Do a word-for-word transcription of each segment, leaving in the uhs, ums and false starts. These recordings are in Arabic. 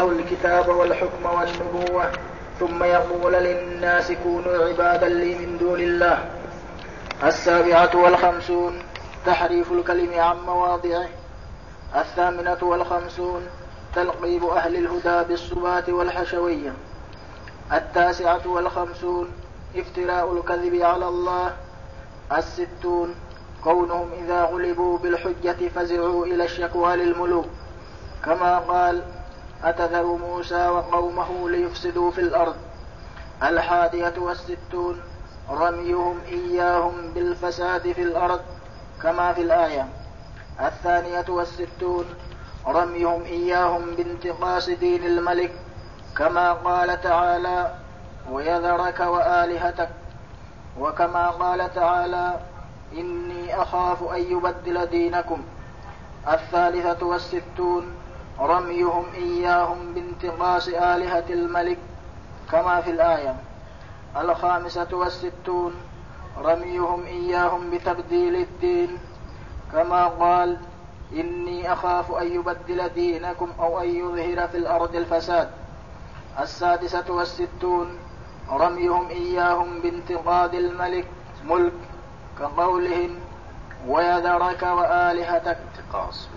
الله الكتاب والحكم والنبوة ثم يقول للناس كونوا عبادا لي من دون الله. السابعة والخمسون تحريف الكلم عن مواضعه. الثامنة والخمسون تلقيب أهل الهدى بالصبات والحشوية. التاسعة والخمسون افتراء الكذب على الله. الستون كونهم إذا غلبوا بالحجة فزعوا إلى الشكوى للملوك، كما قال أتذر موسى وقومه ليفسدوا في الأرض. الحادية والستون رميهم إياهم بالفساد في الأرض، كما في الآية. الثانية والستون رميهم إياهم بانتقاص دين الملك، كما قال تعالى ويذرك وآلهتك، وكما قال تعالى إني أخاف أن يبدل دينكم. الثالثة والستون رميهم إياهم بانتقاص آلهة الملك، كما في الآية. الخامسة والستون رميهم إياهم بتبديل الدين، كما قال إني أخاف أن يبدل دينكم أو أن يظهر في الأرض الفساد. السادسة والستون رميهم إياهم بانتقاد الملك ملك، كقولهم ويذرك وآلهتك. انتقاص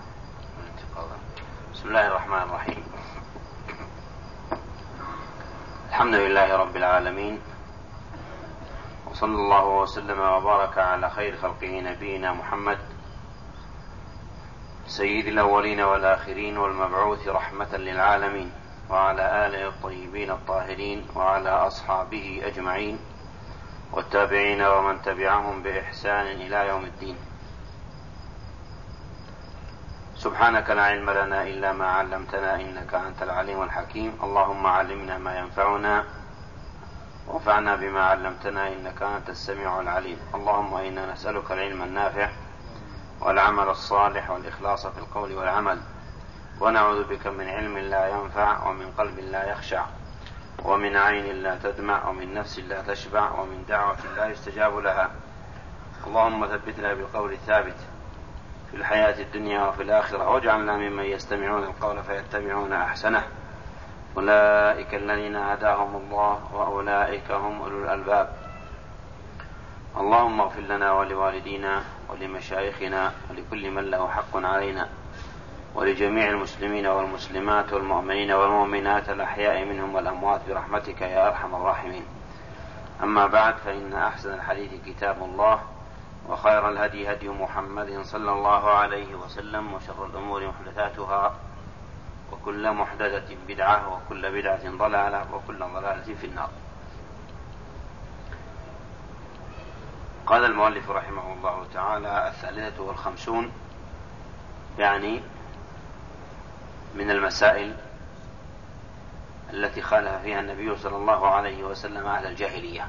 بسم الله الرحمن الرحيم. الحمد لله رب العالمين، وصلى الله وسلم وبارك على خير خلقه نبينا محمد سيد الأولين والآخرين والمبعوث رحمة للعالمين، وعلى آله الطيبين الطاهرين، وعلى أصحابه أجمعين، والتابعين ومن تبعهم بإحسان إلى يوم الدين. سبحانك لا علم لنا إلا ما علمتنا إنك أنت العليم الحكيم. اللهم علمنا ما ينفعنا وانفعنا بما علمتنا إنك أنت السميع العليم. اللهم إنا نسألك العلم النافع والعمل الصالح والإخلاص في القول والعمل، ونعوذ بك من علم لا ينفع ومن قلب لا يخشع ومن عين لا تدمع ومن نفس لا تشبع ومن دعوة لا يستجاب لها. اللهم ثبتنا بالقول الثابت في الحياة الدنيا وفي الآخرة، واجعلنا ممن يستمعون القول فيتبعون أحسنه. أولئك الذين هداهم الله وأولئك هم أولو الألباب. اللهم اغفر لنا ولوالدينا ولمشايخنا ولكل من له حق علينا، ولجميع المسلمين والمسلمات والمؤمنين والمؤمنات الأحياء منهم والأموات برحمتك يا أرحم الراحمين. أما بعد، فإن أحسن الحديث كتاب الله، وخير الهدي هدي محمد صلى الله عليه وسلم، وشر الأمور محدثاتها، وكل محدثة بدعة، وكل بدعة ضلالة، وكل ضلالة في النار. قال المؤلف رحمه الله تعالى: الثالثة والخمسون، يعني من المسائل التي خالف فيها النبي صلى الله عليه وسلم أهل الجاهلية،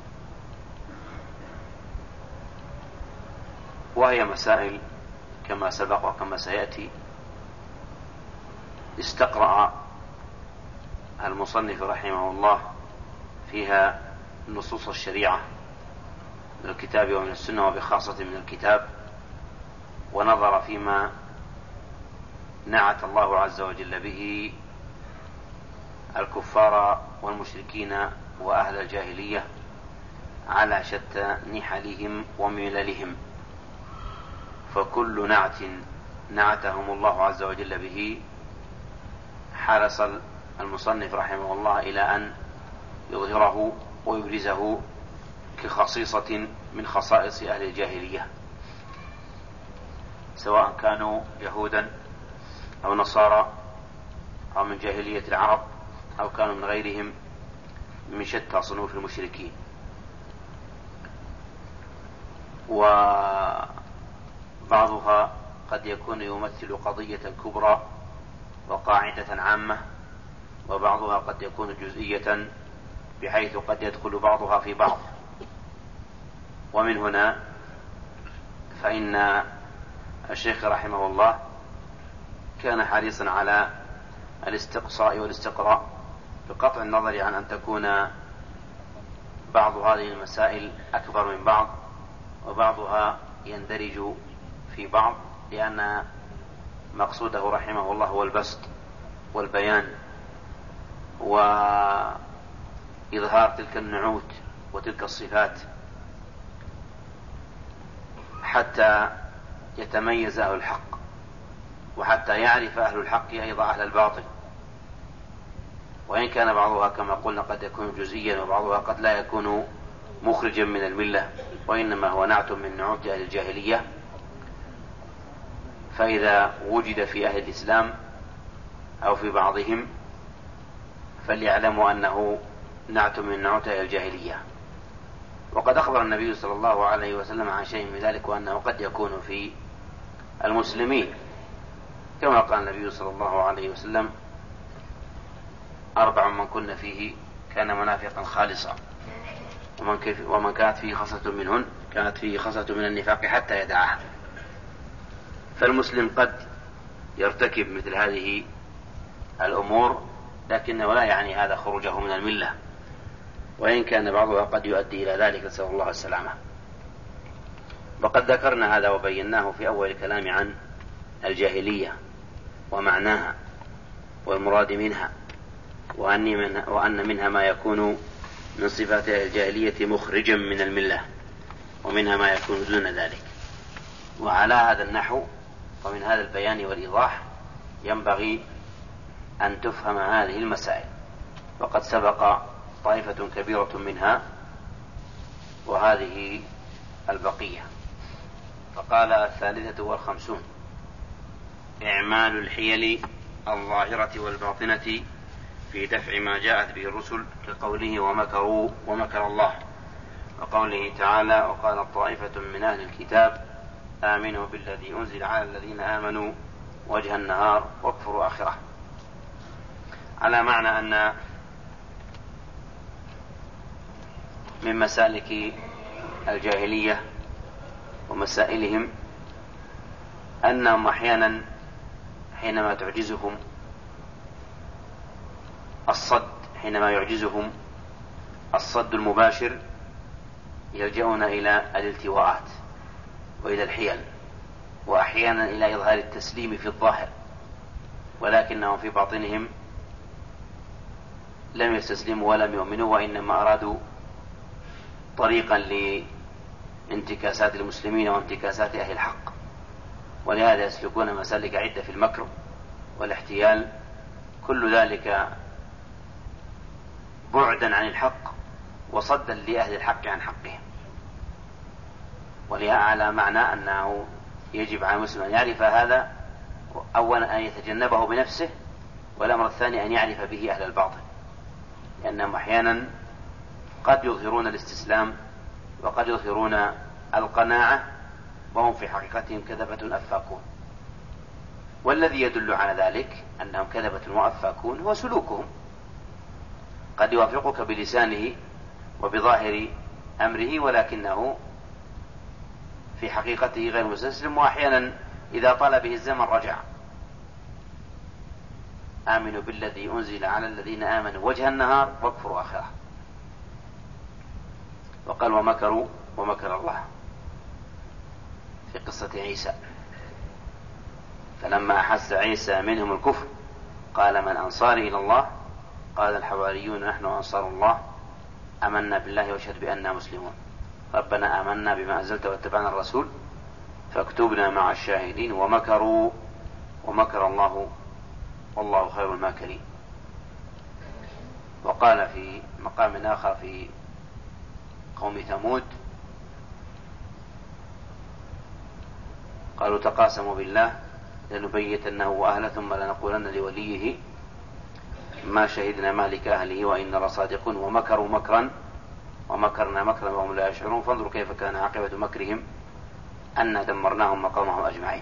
وهي مسائل كما سبق وكما سيأتي استقرأ المصنف رحمه الله فيها نصوص الشريعة من الكتاب ومن السنة، وبخاصة من الكتاب، ونظر فيما نعت الله عز وجل به الكفار والمشركين وأهل الجاهلية على شتى نحلهم ومللهم. فكل نعت نعتهم الله عز وجل به حرص المصنف رحمه الله إلى أن يظهره ويبرزه كخصيصة من خصائص أهل الجاهلية، سواء كانوا يهودا أو نصارى أو من جاهلية العرب، أو كانوا من غيرهم من شتى صنوف المشركين. وبعضها قد يكون يمثل قضية كبرى وقاعدة عامة، وبعضها قد يكون جزئية بحيث قد يدخل بعضها في بعض. ومن هنا فإن الشيخ رحمه الله كان حريصا على الاستقصاء والاستقراء، بقطع النظر عن أن تكون بعض هذه المسائل أكبر من بعض، وبعضها يندرج في بعض، لأن مقصوده رحمه الله هو البسط والبيان وإظهار تلك النعوت وتلك الصفات حتى يتميز أهل الحق، وحتى يعرف أهل الحق أيضا أهل الباطل، وإن كان بعضها كما قلنا قد يكون جزئيا وبعضها قد لا يكون مخرجا من الملة، وإنما هو نعت من نعوت أهل الجاهلية. فإذا وجد في أهل الإسلام أو في بعضهم فليعلموا أنه نعت من نعوت أهل الجاهلية. وقد أخبر النبي صلى الله عليه وسلم عن شيء من ذلك، وأنه قد يكون في المسلمين، كما قال النبي صلى الله عليه وسلم: أربع من كن فيه كان منافقا خالصا، ومن, كيف ومن كانت فيه خصلة منهن كانت فيه خصلة من النفاق حتى يدعها. فالمسلم قد يرتكب مثل هذه الأمور، لكنه لا يعني هذا خروجه من الملة، وإن كان بعضها قد يؤدي إلى ذلك، نسأل الله السلامة. وقد ذكرنا هذا وبيناه في أول الكلام عن الجاهلية ومعناها والمراد منها، وأن منها ما يكون من صفات الجاهلية مخرجا من الملة، ومنها ما يكون دون ذلك. وعلى هذا النحو ومن هذا البيان والإيضاح ينبغي أن تفهم هذه المسائل، وقد سبق طائفة كبيرة منها وهذه البقية. فقال: الثالثة والخمسون: إعمال الحيل الظاهرة والباطنة في دفع ما جاءت به الرسل، كقوله: ومكروا ومكر الله، وقوله تعالى: وقال طائفة من أهل الكتاب آمنوا بالذي أنزل على الذين آمنوا وجه النهار واكفروا آخره. على معنى أن من مسالك الجاهلية ومسائلهم أنهم أحيانا حينما تعجزهم الصد حينما يعجزهم الصد المباشر يلجؤون إلى الالتواءات وإلى الحيل، وأحيانا إلى إظهار التسليم في الظاهر، ولكنهم في باطنهم لم يستسلموا ولم يؤمنوا، وإنما أرادوا طريقا لانتكاسات المسلمين وانتكاسات أهل الحق، ولهذا يسلكون مسالك عدة في المكر والاحتيال، كل ذلك بعدا عن الحق وصدا لأهل الحق عن حقهم. ولهذا على معنى أنه يجب على المسلم أن يعرف هذا، أولا أن يتجنبه بنفسه، والأمر الثاني أن يعرف به أهل الباطل، لأنهم أحيانا قد يظهرون الاستسلام وقد يظهرون القناعة وهم في حقيقتهم كذبة أفاكون. والذي يدل على ذلك أنهم كذبة وأفاكون هو سلوكهم، قد يوافقك بلسانه وبظاهر أمره، ولكنه في حقيقته غير مستسلم، وأحيانا إذا طال به الزمن رجع. آمنوا بالذي أنزل على الذين آمنوا وجه النهار واكفروا آخره. وقال: ومكروا ومكر الله في قصة عيسى، فلما أحس عيسى منهم الكفر قال: من أنصاري إلى الله؟ قال الحواريون: نحن أنصار الله، آمنا بالله واشهد بأننا مسلمون، ربنا آمنا بما أنزلت واتبعنا الرسول فاكتبنا مع الشاهدين، ومكروا ومكر الله والله خير الماكرين. وقال في مقام آخر في قوم ثمود: قالوا تقاسموا بالله لنبيتنه وأهله ثم لنقولن لوليه ما شهدنا مالك أهله وإنا لصادقون، ومكروا مكرا ومكرنا مكرا وهم لا يشعرون، فانظروا كيف كان عاقبة مكرهم أنا دمرناهم وقومهم أجمعين.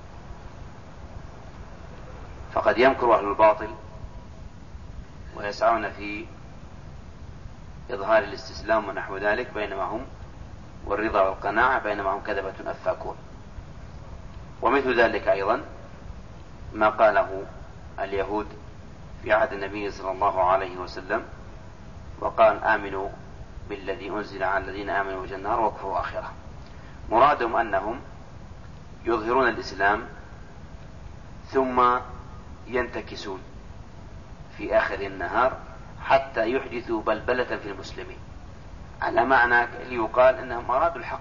فقد يمكر أهل الباطل ويسعون في إظهار الاستسلام ونحو ذلك، بينما هم والرضا والقناعة بينما هم كذبة أفاكون. ومثل ذلك أيضا ما قاله اليهود في عهد النبي صلى الله عليه وسلم، وقال: آمنوا بالذي أنزل على الذين آمنوا وجه النهار واكفروا آخره. مرادهم أنهم يظهرون الإسلام ثم ينتكسون في آخر النهار حتى يحدثوا بلبلة في المسلمين، على معنى ليقال أنهم أرادوا الحق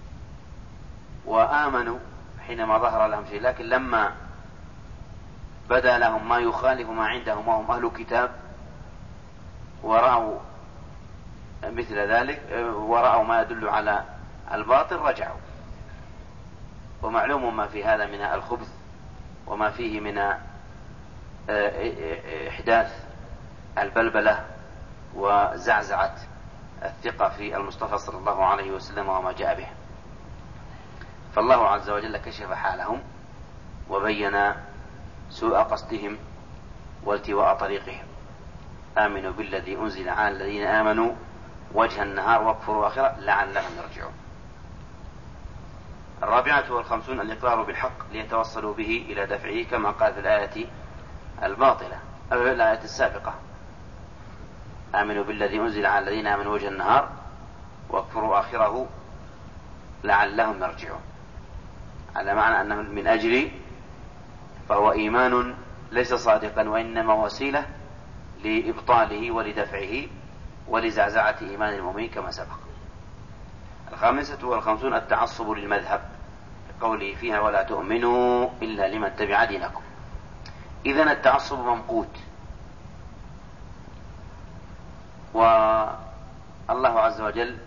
وآمنوا حينما ظهر لهم شيء، لكن لما بدا لهم ما يخالف ما عندهم وهم أهل كتاب ورأوا مثل ذلك ورأوا ما يدل على الباطل رجعوا. ومعلوم ما في هذا من الخبث وما فيه من إحداث البلبلة وزعزعة الثقة في المصطفى صلى الله عليه وسلم وما جاء به. فالله عز وجل كشف حالهم وبين سوء قصدهم والتواء طريقهم. آمنوا بالذي أنزل على الذين آمنوا وجه النهار واكفروا آخره لعلهم يرجعون. الرابعة والخمسون الإقرار بالحق ليتوصلوا به إلى دفعه كما قال في الآية الباطلة أو الآية السابقة: آمنوا بالذي أنزل على الذين آمنوا وجه النهار واكفروا آخره لعلهم يرجعون، على معنى أنه من أجل، فهو إيمان ليس صادقا وإنما وسيلة لإبطاله ولدفعه ولزعزعة إيمان المؤمنين كما سبق. الخامسة والخمسون التعصب للمذهب، قوله فيها: ولا تؤمنوا إلا لمن تبع دينكم. إذن التعصب ممقوت، والله عز وجل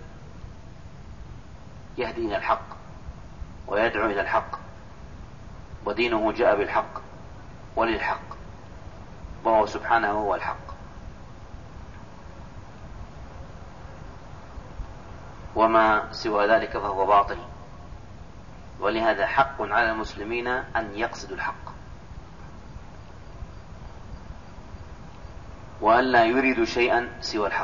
يهدي إلى الحق ويدعو إلى الحق، ودينه جاء بالحق وللحق، وهو سبحانه هو الحق. وما سوى ذلك فهو باطل، ولهذا حق على المسلمين أن يقصدوا الحق وأن لا يريدوا شيئا سوى الحق،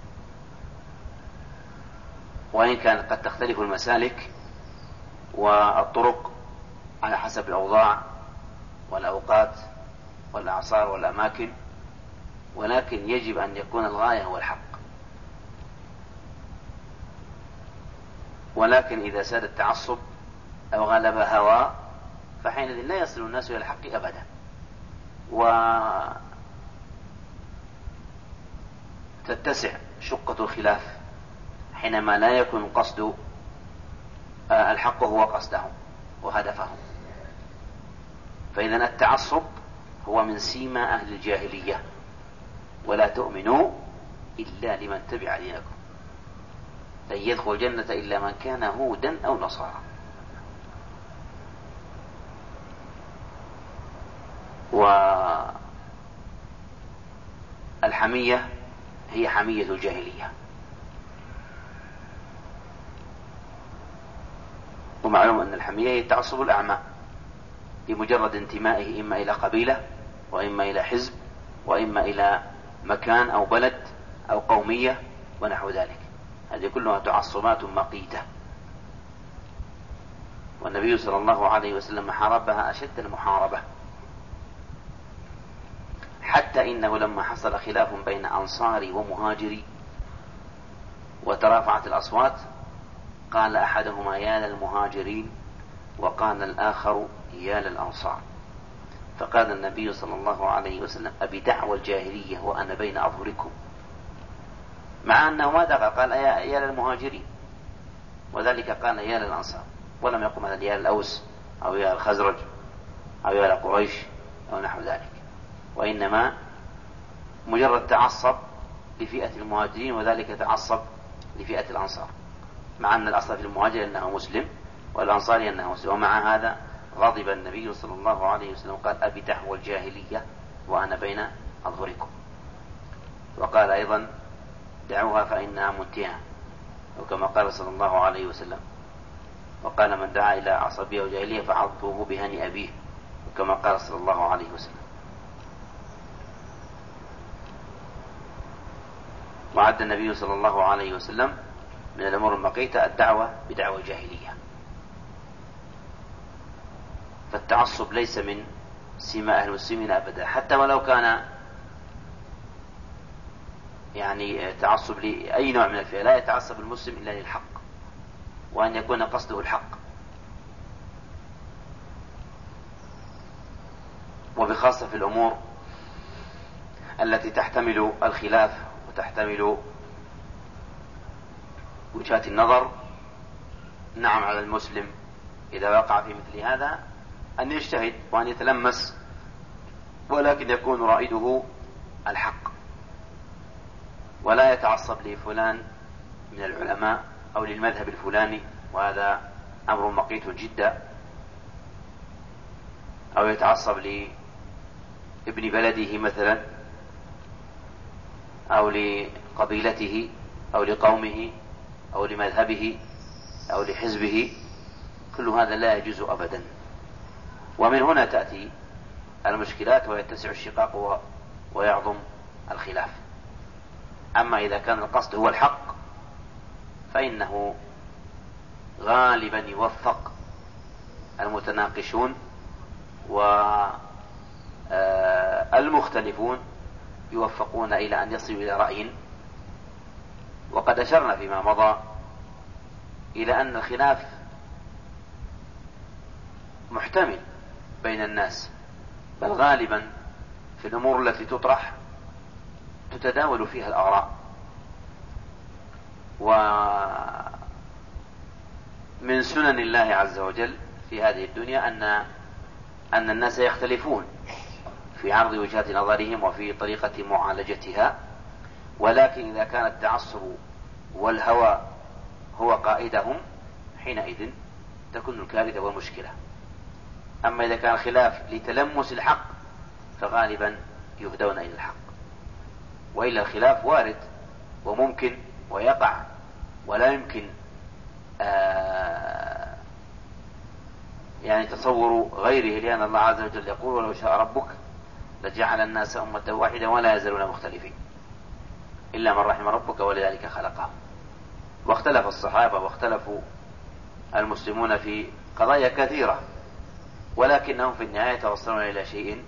وإن كانت قد تختلف المسالك والطرق على حسب الأوضاع والأوقات والأعصار والأماكن، ولكن يجب أن يكون الغاية هو الحق. ولكن إذا ساد التعصب أو غلب هوى فحينئذ لا يصل الناس إلى الحق أبدا، وتتسع شقة الخلاف حينما لا يكون قصد الحق هو قصدهم وهدفهم. فإذا التعصب هو من سيما أهل الجاهلية: ولا تؤمنوا إلا لمن تبع دينكم، لن يدخل الجنة إلا من كان هودا أو نصارى. والحمية هي حمية الجاهلية، ومعلوم أن الحمية هي التعصب الأعمى بمجرد انتمائه إما إلى قبيلة وإما إلى حزب وإما إلى مكان أو بلد أو قومية ونحو ذلك. هذه كلها تعصبات مقيتة، والنبي صلى الله عليه وسلم حاربها أشد المحاربة، حتى إنه لما حصل خلاف بين أنصاري ومهاجري وترافعت الأصوات قال أحدهما: يا للمهاجرين، وقال الآخر: يا للأنصار. فقال النبي صلى الله عليه وسلم: أبي دعوى الجاهلية وأنا بين أظهركم، مع أنه ما دخل قال يا للمهاجرين، وذلك قال يا للأنصار، ولم يقم مثلا يا للأوس أو يا الخزرج أو يا لقريش أو نحو ذلك، وإنما مجرد تعصب لفئة المهاجرين، وذلك تعصب لفئة الأنصار، مع أن الأصل في المهاجر أنه مسلم والأنصاري أنه مسلم. ومع هذا غضب النبي صلى الله عليه وسلم قال: أبي دعوى الجاهلية وأنا بين أظهركم. وقال أيضا: دعوها فإنها منتهى، وكما قال صلى الله عليه وسلم: وقال من دعا إلى عصبية وجاهلية فعضوه بهني أبيه، وكما قال صلى الله عليه وسلم. وعد النبي صلى الله عليه وسلم من الأمور المقيتة الدعوة بدعوى الجاهلية. فالتعصب ليس من سماء أهل المسلمين أبدا، حتى ولو كان يعني تعصب لأي نوع من الفئة، لا يتعصب المسلم إلا للحق، وأن يكون قصده الحق. وبخاصة في الأمور التي تحتمل الخلاف وتحتمل وجهات النظر، نعم على المسلم إذا وقع في مثل هذا أن يجتهد وأن يتلمس، ولكن يكون رائده الحق، ولا يتعصب لفلان من العلماء أو للمذهب الفلاني، وهذا أمر مقيت جدا، أو يتعصب لابن بلده مثلا أو لقبيلته أو لقومه أو لمذهبه أو لحزبه، كل هذا لا يجوز أبدا. ومن هنا تأتي المشكلات ويتسع الشقاق ويعظم الخلاف. أما إذا كان القصد هو الحق فإنه غالبا يوفق المتناقشون والمختلفون يوفقون إلى أن يصلوا إلى رأي. وقد أشرنا فيما مضى إلى أن الخلاف محتمل بين الناس، بل غالبا في الأمور التي تطرح تتداول فيها الآراء. ومن سنن الله عز وجل في هذه الدنيا أن أن الناس يختلفون في عرض وجهات نظرهم وفي طريقة معالجتها، ولكن إذا كان التعصب والهوى هو قائدهم حينئذ تكون الكارثة والمشكلة. أما إذا كان خلاف لتلمس الحق فغالبا يهدون إلى الحق، وإلا الخلاف وارد وممكن ويقع، ولا يمكن آه يعني تصور غيره، لأن الله عز وجل يقول ولو شاء ربك لجعل الناس أمة واحدة ولا يزالون مختلفين إلا من رحم ربك ولذلك خلقهم. واختلف الصحابة واختلفوا المسلمون في قضايا كثيرة، ولكنهم في النهاية توصلون إلى شيء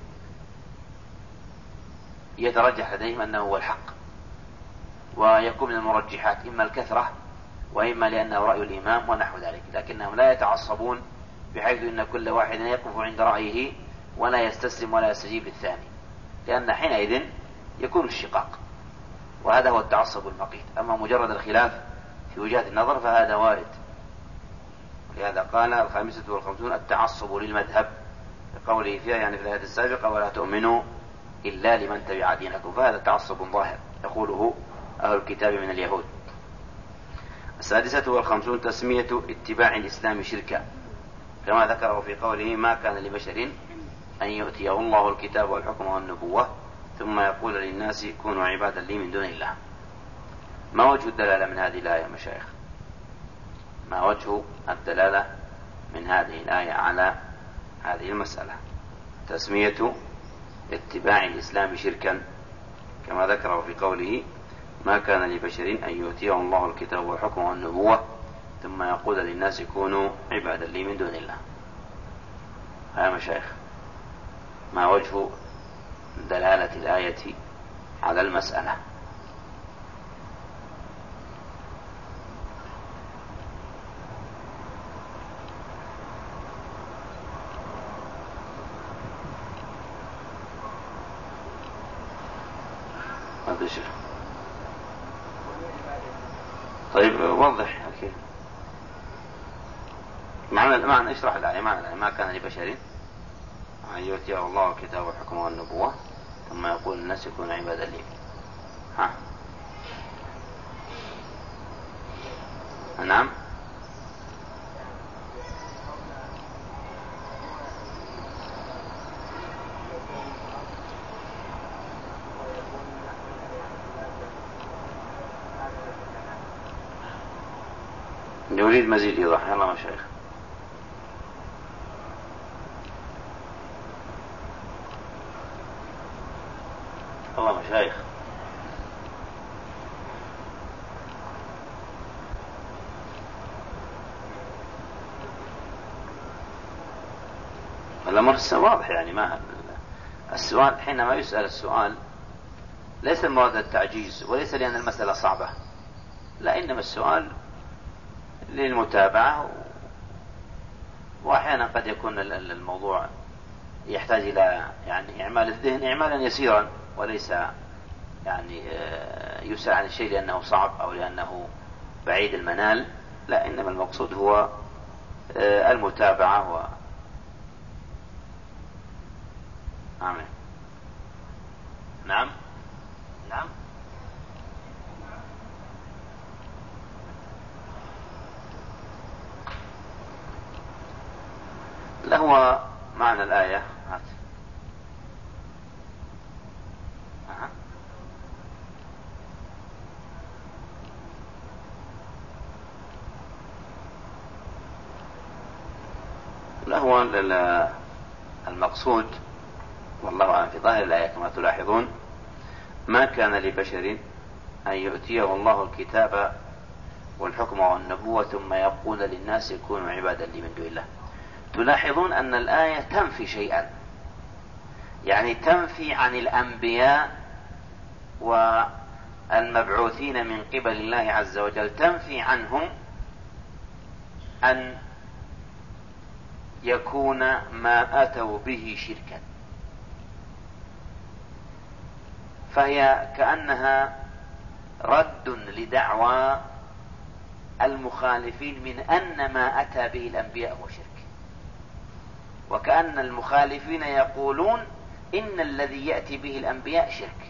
يترجح لديهم أنه هو الحق، ويكون من المرجحات إما الكثرة وإما لأنه رأي الإمام ونحو ذلك، لكنهم لا يتعصبون بحيث أن كل واحد يقف عند رأيه ولا يستسلم ولا يستجيب للثاني، لأن حينئذ يكون الشقاق، وهذا هو التعصب المقيت. أما مجرد الخلاف في وجهات النظر فهذا وارد. لهذا قال الخامسة والخمسون التعصب للمذهب، بقوله فيها يعني في الآية السابقة ولا تؤمنوا إلا لمن تبع دينكم، فهذا تعصب ظاهر يقوله أهل الكتاب من اليهود. السادسة والخمسون تسمية اتباع الإسلام شركا، كما ذكره في قوله ما كان لبشر أن يؤتيه الله الكتاب والحكم والنبوة ثم يقول للناس كونوا عبادا لي من دون الله. ما وجه الدلالة من هذه الآية مشايخ؟ ما وجه الدلالة من هذه الآية على هذه المسألة؟ تسمية اتباع الإسلام شركا كما ذكره في قوله ما كان لبشر أن يؤتيه الله الكتاب والحكم والنبوة ثم يقول للناس كونوا عبادا لي من دون الله. يا مشايخ ما وجه دلالة الآية على المسألة؟ طيب وضح أكيد معنى معنى اشرح الآية. معنى ما كان لبشر أن يؤتيه الله الكتاب والحكم والنبوة ثم يقول الناس يكون عبادا لي. ها نعم نريد مزيد إيضاح. يلا مشايخ. الله مشايخ. الأمر واضح يعني ما السؤال حينما يسأل السؤال ليس المراد التعجيز وليس لأن المسألة صعبة، لا، إنما السؤال للمتابعة، وأحيانا قد يكون الموضوع يحتاج إلى يعني إعمال الذهن إعمالا يسيرا، وليس يعني يسأل عن الشيء لأنه صعب أو لأنه بعيد المنال، لا، إنما المقصود هو المتابعة و آمين. نعم نعم لا، هو معنى الآية هات. أه. لا، هو المقصود والله أعلم في ظاهر الآية كما تلاحظون: ما كان لبشر أن يؤتيه الله الكتاب والحكم والنبوة ثم يقول للناس كونوا عبادا لي من دون الله. تلاحظون أن الآية تنفي شيئا، يعني تنفي عن الأنبياء والمبعوثين من قبل الله عز وجل، تنفي عنهم أن يكون ما أتوا به شركا، فهي كأنها رد لدعوى المخالفين من أن ما أتى به الأنبياء هو شرك، وكأن المخالفين يقولون إن الذي يأتي به الأنبياء شرك.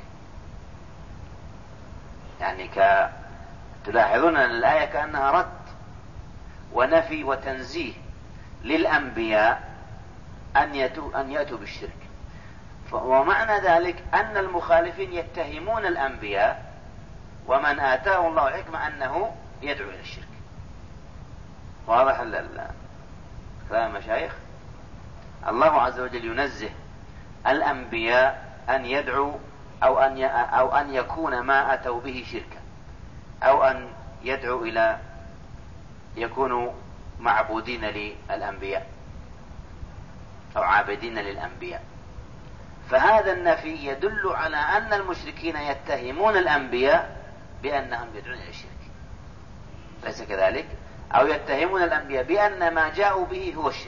يعني ك... تلاحظون أن الآية كأنها رد ونفي وتنزيه للأنبياء أن يأتوا, أن يأتوا بالشرك. ومعنى ذلك أن المخالفين يتهمون الأنبياء ومن آتاه الله الحكمة أنه يدعو إلى الشرك. واضح كلام المشايخ؟ الله عز وجل ينزه الأنبياء أن يدعوا أو أن أو أن يكون ما أتوا به شركا، أو أن يدعوا إلى يكونوا معبودين للأنبياء أو عابدين للأنبياء. فهذا النفي يدل على أن المشركين يتهمون الأنبياء بأنهم يدعون إلى الشرك، ليس كذلك؟ أو يتهمون الأنبياء بأن ما جاءوا به هو الشرك.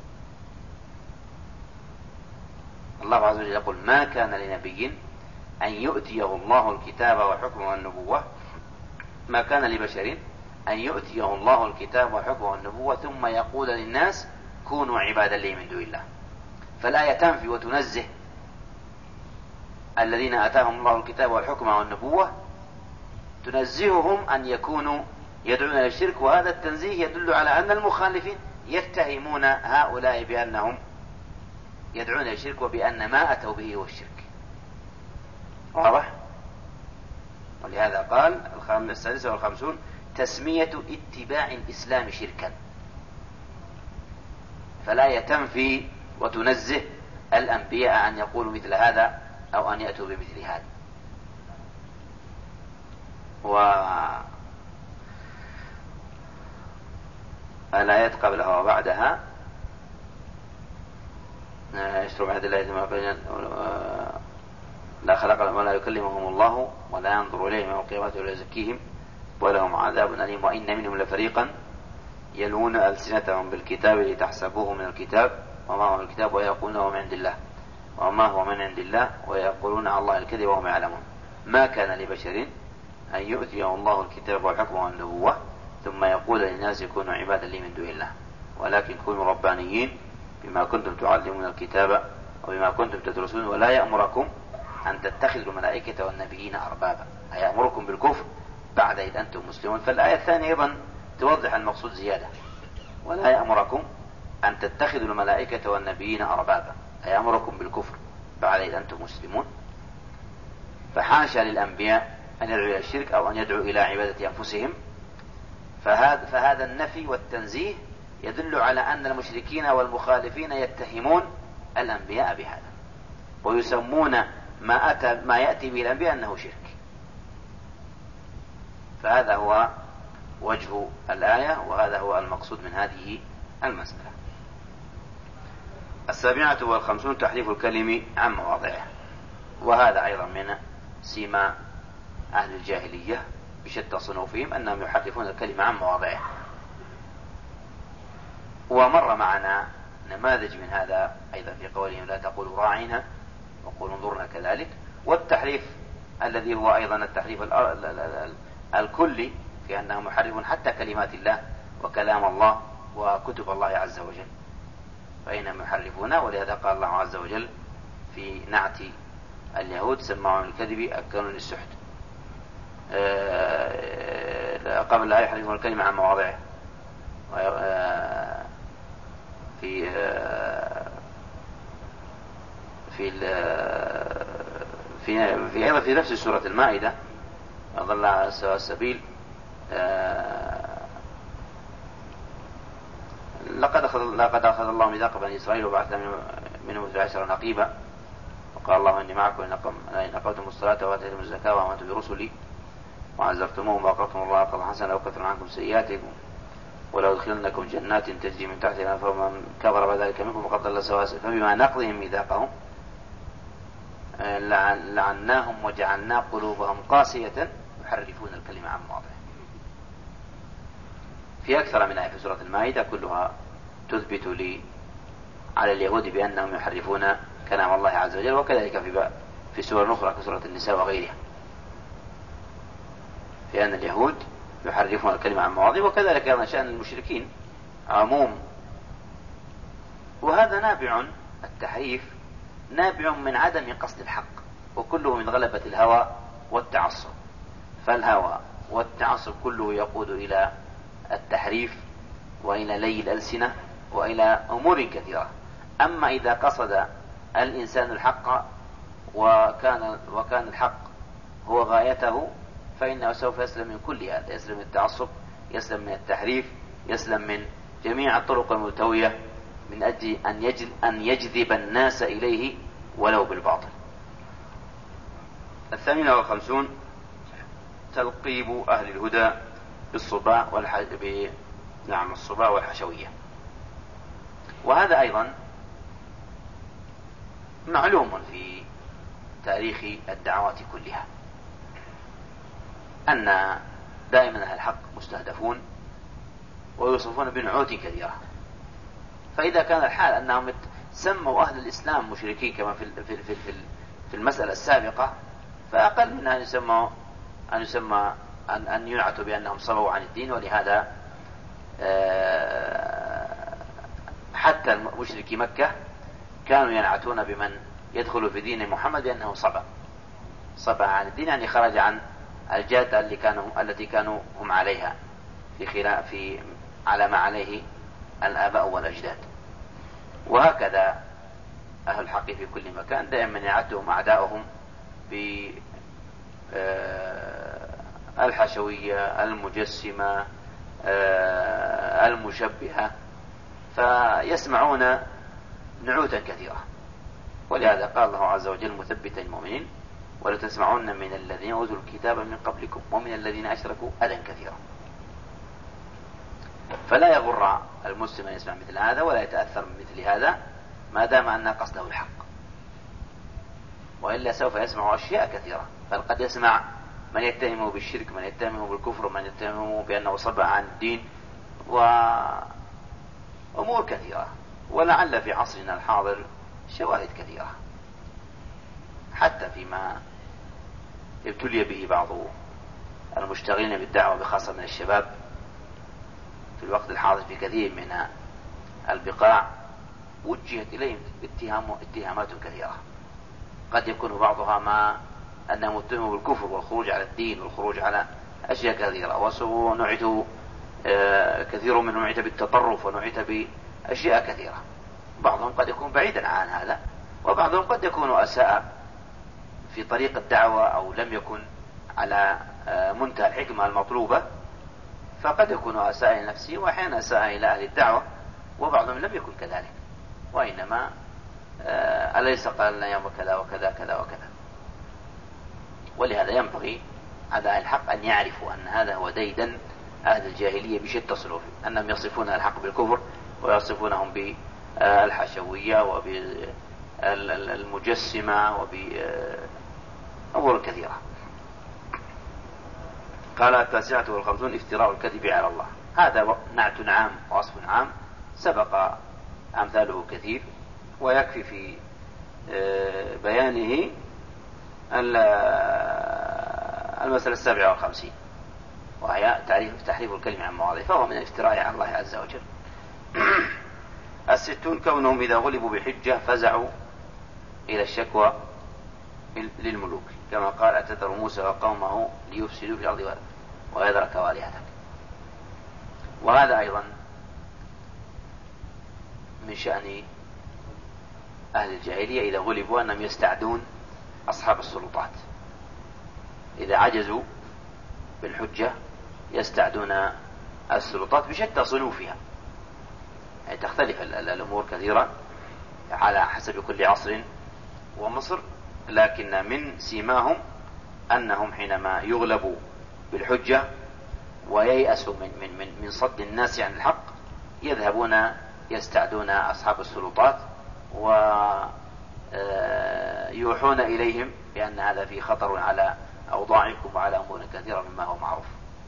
الله عز وجل يقول: ما كان لنبي أن يؤتيه الله الكتاب والحكم والنبوة ما كان لبشر أن يؤتيه الله الكتاب والحكم والنبوة ثم يقول للناس كونوا عبادا لي من دون الله. فالآية تنفي وتنزه الذين آتاهم الله الكتاب والحكم والنبوة، تنزههم أن يكونوا يدعون إلى الشرك، وهذا التنزيه يدل على أن المخالفين يتهمون هؤلاء بأنهم يدعون إلى الشرك وبأن ما أتوا به هو الشرك. واضح؟ ولهذا قال السادسة والخمسون: تسمية اتباع الإسلام شركا. فلا تنفي وتنزه الأنبياء أن يقولوا مثل هذا أو أن يأتوا بمثل هذا. والآيات قبلها وبعدها: يشتروا بعهد الله ما بين لا خلق ولا يكلمهم الله ولا ينظر إليهم يوم القيامة ولا يزكيهم ولهم عذاب أليم وإن منهم لفريقا يلوون ألسنتهم بالكتاب لتحسبوه من الكتاب وما هو من الكتاب ويقولون هو من عند الله وما هو من عند الله ويقولون على الله الكذب وهم يعلمون. ما كان لبشر أن يؤتيه الله الكتاب والحكم والنبوة ثم يقول للناس كونوا عبادا لي من دون الله ولكن كونوا ربانيين بما كنتم تعلمون الكتاب وبما كنتم تدرسون ولا يأمركم أن تتخذوا الملائكة والنبيين أربابا، أيأمركم بالكفر بعد إذ أنتم مسلمون. فالآية الثانية أيضا توضح المقصود زيادة: ولا يأمركم أن تتخذوا الملائكة والنبيين أربابا، أيأمركم بالكفر بعد إذ أنتم مسلمون. فحاشا للأنبياء أن يدعوا إلى الشرك أو أن يدعوا إلى عبادة أنفسهم. فهذا, فهذا النفي والتنزيه يدل على أن المشركين والمخالفين يتهمون الأنبياء بهذا ويسمون ما, أتى ما يأتي به الأنبياء أنه شرك. فهذا هو وجه الآية وهذا هو المقصود من هذه المسألة. السابعة والخمسون: تحريف الكلم عن مواضعه. وهذا أيضا من سيما أهل الجاهلية بشتى صنوفهم أنهم يحرفون الكلمة عن مواضعه. ومر معنا نماذج من هذا أيضا في قولهم لا تقولوا راعنا وقولوا انظرنا كذلك. والتحريف الذي هو أيضا التحريف الكلي في أنهم يحرفون حتى كلمات الله وكلام الله وكتب الله عز وجل، فإنهم يحرفون. ولهذا قال الله عز وجل في نعت اليهود سماعون الكذب أكلون للسحت قبل لا يحرفون الكلمة عن مواضعه. في في في في أيضا في نفس سورة المائدة أضل على سواء السبيل لقد أخذ لقد أخذ الله ميثاق بني إسرائيل وبعث منهم اثني عشر نقيبا وقال الله إني معكم إن أقمتم الصلاة وآتيتم الزكاة وآمنتم برسلي وعزرتموهم وأقرضتم الله قرضا حسنا لأكفر عنكم سيئاتكم ولو أدخلنكم جنات تجري من تحتها الأنهار فمن كفر بذلك منكم فقد ضل سواء السبيل فبما نقضهم ميثاقهم لعناهم وجعلنا قلوبهم قاسية يحرفون الكلمة عن مواضعه. في أكثر من آية في سورة المائدة كلها تثبت لي على اليهود بأنهم يحرفون كلام الله عز وجل، وكذلك في في سور أخرى كسورة النساء وغيرها في أن اليهود يحرفون الكلمة عن مواضعه، وكذلك أيضا شأن المشركين عموم. وهذا نابع التحريف نابع من عدم قصد الحق، وكله من غلبة الهوى والتعصب. فالهوى والتعصب كله يقود إلى التحريف وإلى لي الألسنة وإلى أمور كثيرة. أما إذا قصد الإنسان الحق وكان وكان الحق هو غايته فإنه سوف يسلم من كل هذا، يسلم من التعصب، يسلم من التحريف، يسلم من جميع الطرق الملتوية من أجل أن يجذب, أن يجذب الناس إليه ولو بالباطل. الثامنة والخمسون تلقيب أهل الهدى بالصباع والح... ب... نعم الصباع والحشوية. وهذا أيضا معلوم في تاريخ الدعوات كلها أن دائما أهل الحق مستهدفون ويوصفون بنعوت كثيرة. فإذا كان الحال أنهم سموا أهل الإسلام مشركين كما في في في في المسألة السابقة، فأقل من أن يسموا أن يسمى أن أن ينعتوا بأنهم صبوا عن الدين. ولهذا حتى مشركي مكة كانوا ينعتون بمن يدخل في دين محمد بأنه صبا صبا عن الدين، يعني خرج عن الجادة اللي كانوا التي كانوا هم عليها في خلاف في على ما عليه الآباء والأجداد. وهكذا أهل الحق في كل مكان دائما يعدهم أعداؤهم بالحشوية المجسمة المشبهة، فيسمعون نعوتا كثيرة. ولهذا قال الله عز وجل مثبتا المؤمنين ولتسمعن من الذين أوتوا الكتاب من قبلكم ومن الذين أشركوا أذى كثيرا. فلا يغر المسلم أن يسمع مثل هذا ولا يتأثر من مثل هذا ما دام أن قصده الحق، وإلا سوف يسمع أشياء كثيرة. بل قد يسمع من يتهمه بالشرك، من يتهمه بالكفر، من يتهمه بأنه صبع عن الدين، وأمور كثيرة. ولعل في عصرنا الحاضر شواهد كثيرة حتى فيما ابتلي به بعض المشتغلين بالدعوة بخاصة من الشباب في الوقت الحاضر في كثير من البقاع وجهت إليهم اتهام اتهامات كثيرة، قد يكون بعضها ما أنهم اتهموا بالكفر والخروج على الدين والخروج على أشياء كثيرة، ونعتوا كثير منهم نعت بالتطرف ونعت بأشياء كثيرة. بعضهم قد يكون بعيدا عن هذا، وبعضهم قد يكون أساء في طريق الدعوة أو لم يكن على منتهى الحكمة المطلوبة، فقد يكون أساء لنفسه وأحيانا أساء إلى أهل الدعوة، وبعضهم لم يكن كذلك، وإنما أليس قال لنا يوم كذا وكذا كذا وكذا. ولهذا ينبغي على أهل الحق أن يعرفوا أن هذا هو ديدن أهل الجاهلية بشتى صنوفهم، أنهم يصفون الحق بالكفر ويصفونهم بالحشوية وبالمجسمة وبأمور كثيرة. قال التاسعة والخمسون افتراء الكذب على الله. هذا نعت عام ووصف عام سبق أمثاله كثير، ويكفي في بيانه المسألة السابعة والخمسين، وهي تعريف تحريف الكلمة عن مواضعه، فهو من الافتراء على الله عز وجل. الستون كونهم إذا غلبوا بحجة فزعوا إلى الشكوى للملوك، كما قال أتذر موسى وقومه ليفسدوا في الأرض ويذرك وآلهتك. وهذا أيضا من شأن أهل الجاهلية إذا غلبوا أنهم يستعدون أصحاب السلطات، إذا عجزوا بالحجة يستعدون السلطات بشتى صنوفها، يعني تختلف الأمور كثيرا على حسب كل عصر ومصر، لكن من سيماهم أنهم حينما يغلبوا بالحجة وييأسوا من, من, من, من صد الناس عن الحق يذهبون يستعدون أصحاب السلطات ويوحون إليهم بأن هذا فيه خطر على أوضاعكم وعلى أمور كثيرة مما هو معروف.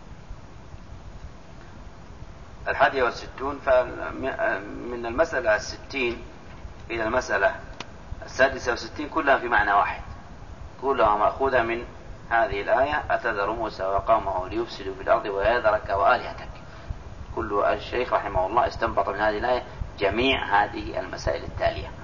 الحادية والستون، من المسألة الستين إلى المسألة السادسة والستين كلها في معنى واحد، كلها مأخوذة من هذه الآية أتذر موسى وقومه ليفسدوا في الأرض ويذرك وآلهتك. كل الشيخ رحمه الله استنبط من هذه الآية جميع هذه المسائل التالية.